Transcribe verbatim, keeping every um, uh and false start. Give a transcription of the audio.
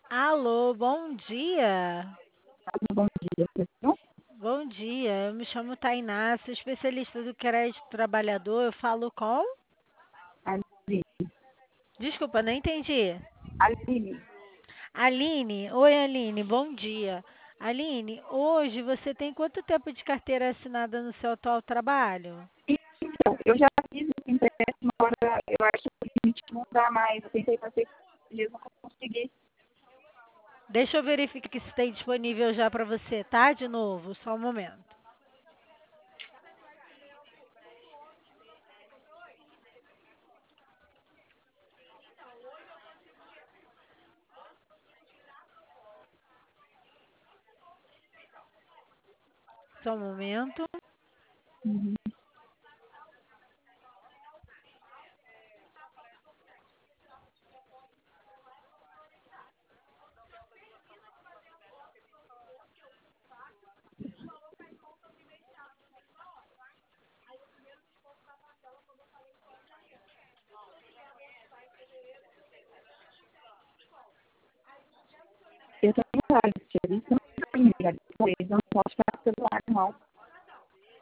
Alô, bom dia. Bom dia, pessoal. Bom dia, eu me chamo Tainá, sou especialista do crédito trabalhador. Eu falo com? Aline, Desculpa, não entendi. Aline, Aline, oi Aline, bom dia. Aline, hoje você tem quanto tempo de carteira assinada no seu atual trabalho? então, eu já fiz esse empréstimo, agora eu acho que o limite não dá mais. Eu tentei fazer dias, não consegui. Deixa eu verificar que se tem disponível já para você, tá? De novo, só um momento. Só um momento. Uhum. Eu tenho horário de serviço, eu não tenho horário de serviço, eu não posso ficar com o celular, não.